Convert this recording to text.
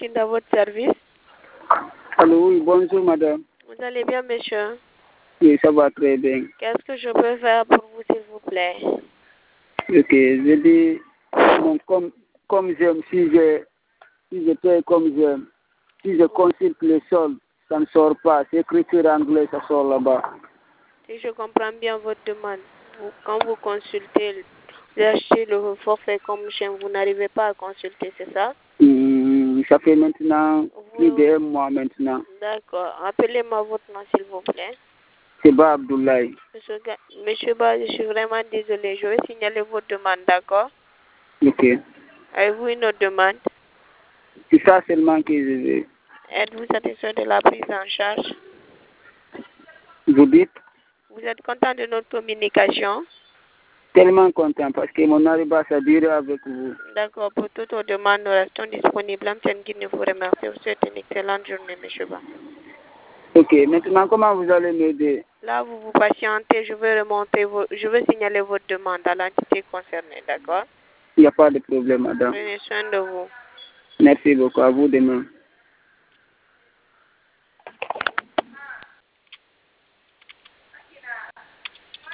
Christine à votre service. Allô, oui, bonjour madame. Vous allez bien, monsieur? Oui, ça va très bien. Qu'est-ce que je peux faire pour vous, s'il vous plaît? Ok, je dis, bon, comme j'aime, si je paye comme j'aime, si je consulte le sol, ça ne sort pas. C'est écriture anglaise, ça sort là-bas. Si je comprends bien votre demande, quand vous consultez, vous achetez le forfait comme chaîne, vous n'arrivez pas à consulter, c'est ça? Ça fait maintenant plus d'un mois maintenant. D'accord. Appelez-moi votre nom, s'il vous plaît. C'est Ba Abdoulaye. Monsieur Ba, je suis vraiment désolée. Je vais signaler votre demande, d'accord? Ok. Avez-vous une autre demande? C'est ça seulement que je veux. Êtes-vous satisfait de la prise en charge? Vous dites? Vous êtes content de notre communication? Tellement content parce que mon arrivage a duré avec vous. D'accord. Pour toutes vos demandes, nous restons disponibles. M. Guine vous remercie. Vous souhaite une excellente journée, monsieur Ba. Ok. Maintenant, comment vous allez m'aider? Là, vous vous patientez. Je vais signaler votre demande à l'entité concernée, d'accord? Il n'y a pas de problème, madame. Prenez soin de vous. Merci beaucoup. À vous demain.